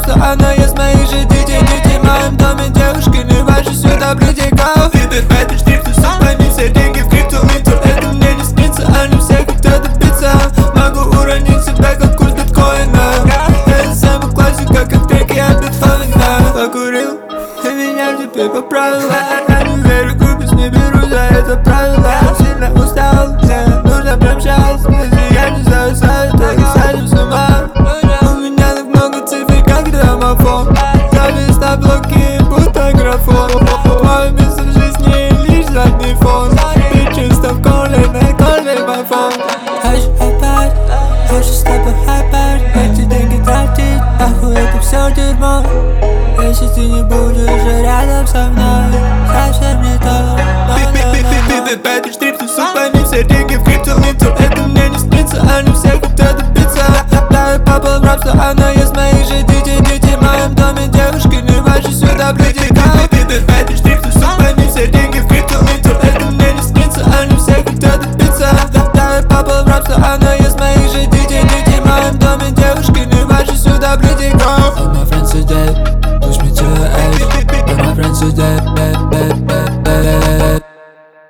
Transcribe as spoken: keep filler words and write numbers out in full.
что она есть моих же детей. Дети в моем доме, девушки, не ваши сюда блюдиков. Ты пятый штрих, ты сам пойми, все деньги в криптовалюту. Это мне не снится, а не всех кто добиться. Могу уронить себя, как курс биткоина. Это самая классика, как треки от Бетховена. Покурил, и меня теперь поправила. Я не верю, глупость, не беру за это правило. Сильно устал, мне нужно прям сейчас. Если я не зависаю, так и садим с ума. У меня так много цифр, как домофон. Завис на блоке, будто графон. Мое место в жизни лишь задний фон. Ты чисто в коле, на коле мафон. Хочу опять, хочу с тобой опять. Эти деньги тратить, нахуй это все дерьмо. Если ты не будешь же рядом со мной, совсем не то. Ты пятый штрих, ты сука.